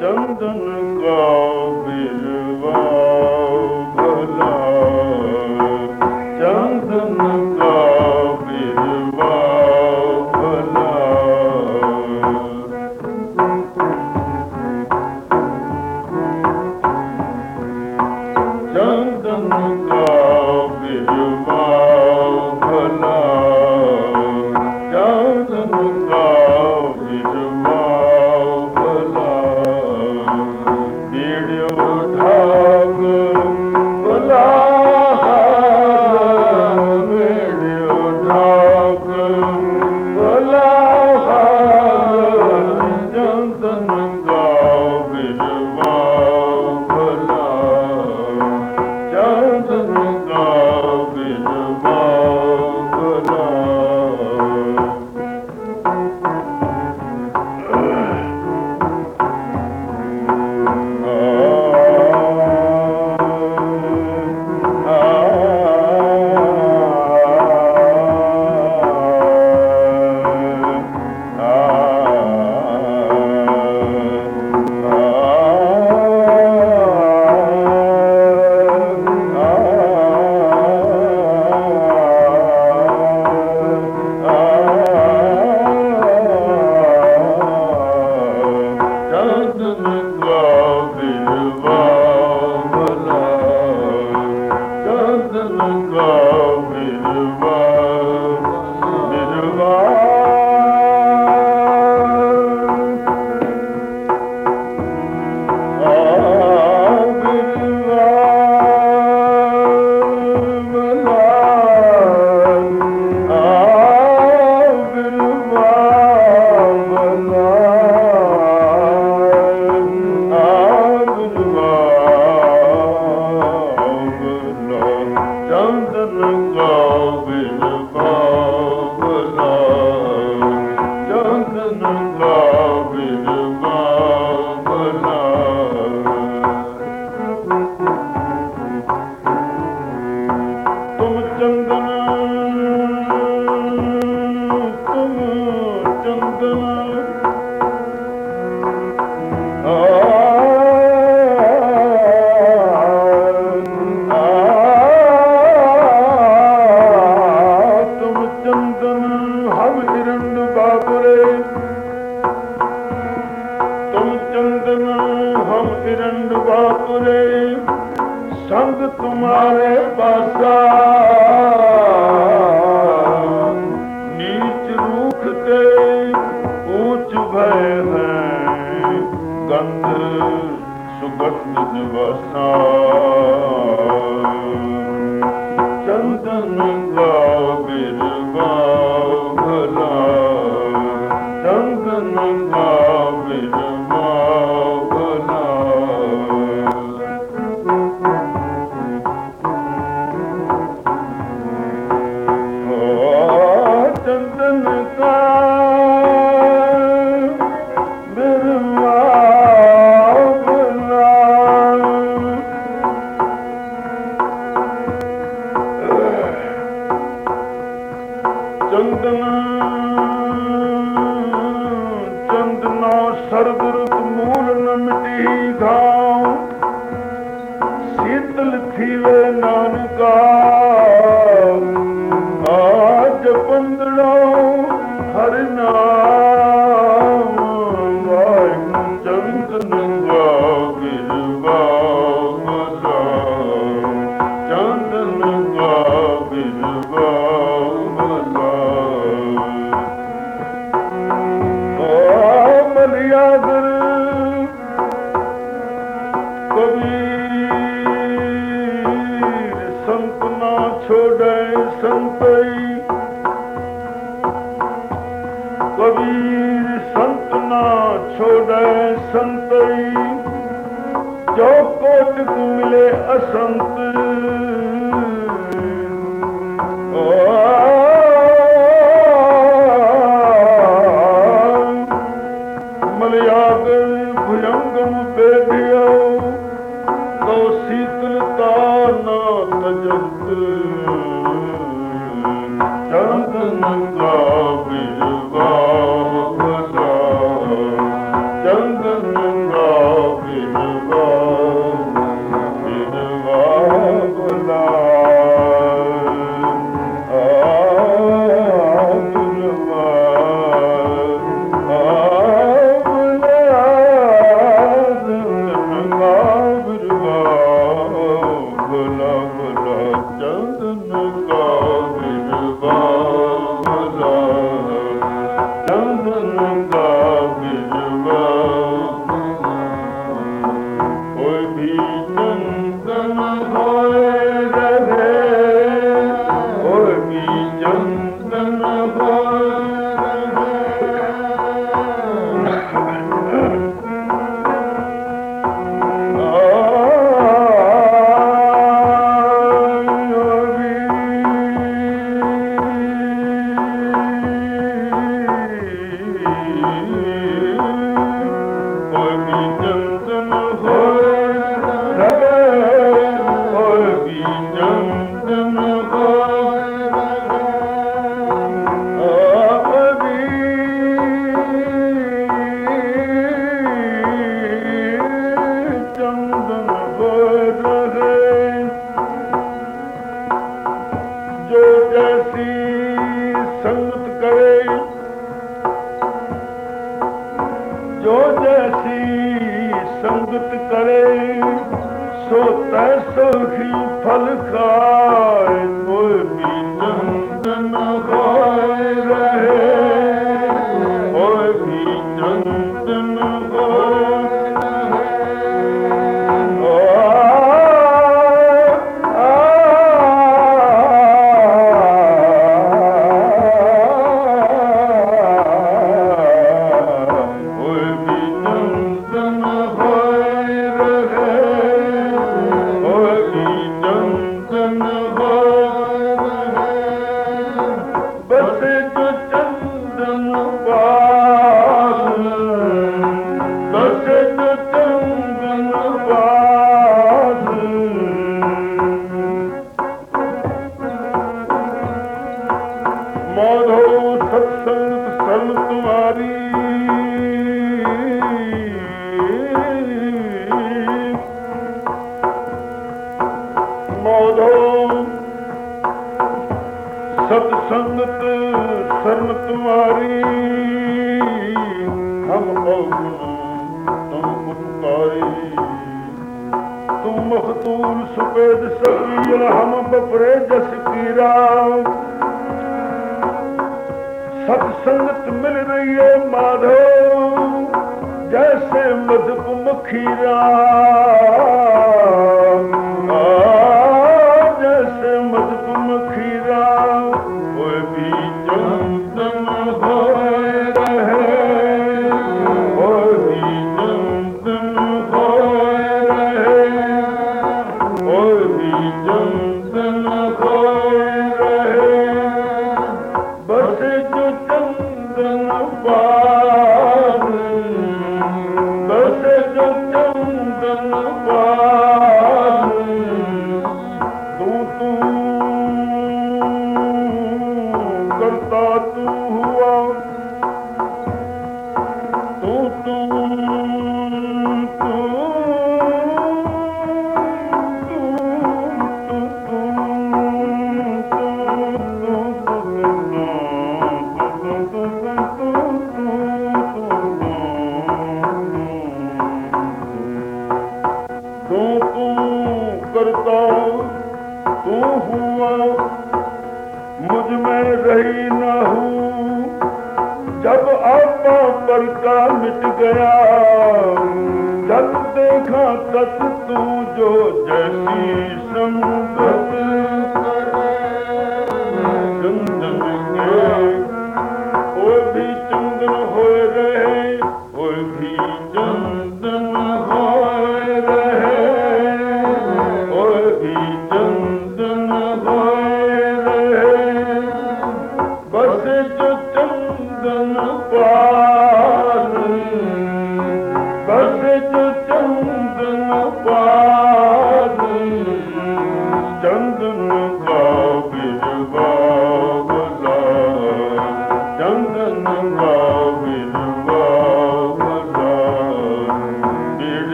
ਚੰਦਨ ਕਾ ਬਿਰਵਾ ਭਲਾ, ਚੰਦਨ ਕਾ ਬਿਰਵਾ ਭਲਾ, ਚੰਦਨ ਕਾ ਬਿਰਵਾ ਭਲਾ, ਚੰਦਨ ਕਾ ਬਿਰਵਾ ਭਲਾ, ਬੀੜਿਓ ਢਾਕ ਭਲਾ, ਬੀੜਿਓ ਢਾਕ ਭਲਾ, ਚੰਦਨ ਕਾ ਬਿਰਵਾ ਭਲਾ, ਚੰਦਨ ਕਾ ਬਿਰਵਾ ਭਲਾ। ਚੰਦਨ ਕਾ ਬਿਰਵਾ ਭਲਾ, ਚੰਦਨ ਕਾ ਬਿਰਵਾ, ਬਿਰਵਾ ਚੰਦਨ ਕਾ ਬਿਰਵਾ ਭਲਾ, ਚੰਦਨ ਕਾ ਬਿਰਵਾ ਭਲਾ। ਤੁਮ ਚੰਦਨ, ਤੁਮ ਚੰਦਨ, ਤੁਮ ਚੰਦਨ ਹਮ ਹਿਰੰਡ ਬਾਬਰੇ, ਤੁਮ ਚੰਦਨ ਹਮ ਹਿਰੰਡ ਬਾਬਰੇ, ਸੰਗ ਤੁਮਾਰੇ ਪਾਸਾ, नीच रूख ते ऊंच भय है, गंध सुगंध निवासा, चंदन का बिरवा भला, चंदन का बिरवा भला। चंदन का बिरवा भला, चंदन चंदनो सरदरुत मूल न मिटी घाव, शीतल थीवे नानका, आज पंदड़ो हर नाम, वाहिगुरु चंदन का बिरवा भला, चंदन का बिरवा भला। मलियागर कबीर संत ना छोड़े संतई, कबीर संत ना छोड़े संतई, जो कोटक मिले असंत, मलयागर भुजंगम बेधियो, तो शीतलता न तजंत, चंदन का बिरवा भला, चंदन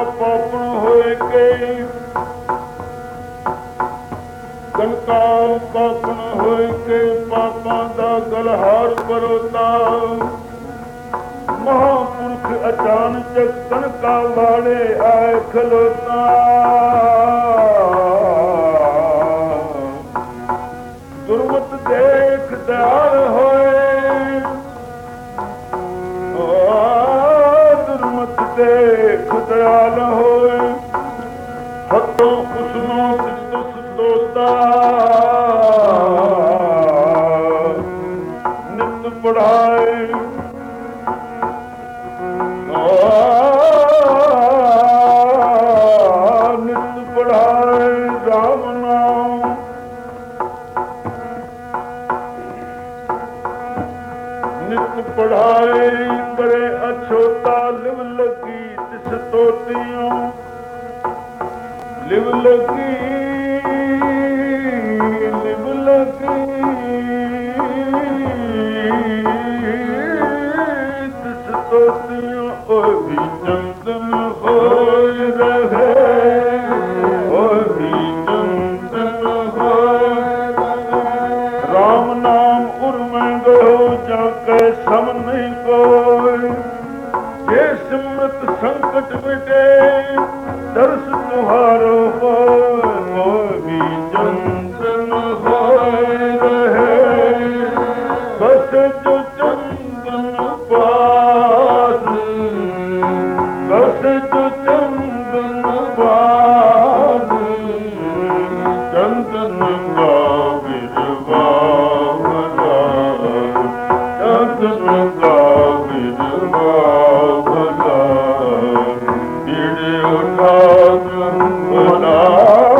ਪਾਪਣ ਹੋਏ ਕੇ ਕਣਕਾ ਪਾਪਣ ਹੋਏ ਕੇ ਪਾਪਾਂ ਦਾ ਗਲਹਾਰ ਪਰੋਤਾ ਮਹਾਂਪੁਰਖ ਅਚਾਨਕ ਕਣਕਾ ਵਾਲੇ ਆਏ ਖਲੋਤਾ ਦੁਰਮਤ ਦੇਖ ਦਿਆਲ ਹੋਏ ਦੁਰਮਤ ਦੇਖ ਦਿਆਲ ਹੋਏ ਹੱਥੋਂ ਉਸਨੂੰ ਸਿੱਧੁਸ ਦੋਤਾ ਨਿਤ ਪੜਾਏ ਨਿਤ ਪੜਾਏ ਰਾਮ ਨਾਮ ਨਿਤ ਪੜਾਏ ਕਰੇ ਅਛੋਤਾ ਲਿਵ ਲੱਗੀ ਤਿਸ ਤੋਤਿਓ ਲਿਵ ਲੱਗੀ ਲਿਵ ਲੱਗੀ ਤਿਸ ਤੋਤਿਓ ਓਏ ਵੀ ਚੰਦਨ ਹੋਏ ਰਹੇ ਓਏ ਵੀ ਚੰਦਨ ਹੋਏ ਰਾਮ ਨਾਮ ਉਰਮੈ ਗਓ ਜਾ ਕੇ ਸਮ ਨਹੀਂ ਕੋਈ ਜੇ ਸਿਮਰਤ ਸੰਕਟ ਮਿਟੇ ਦਰਸ ਤੁਹਾਰੋ ਹੋਏ ਵੀ ਚੰਦਨ ਹੋਏ ਰਹੇ ਬਸ ਜੋ ਚੰਦਨ ਪਾਸ ਬਸ ਜੋ ਚੰਦਨ ਪਾਸ ਚੰਦਨ ਕਾ ਵਿਰਵਾ ਚੰਦਨ ਕਾ ਵਿਰਵਾ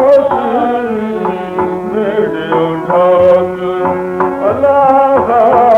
Allah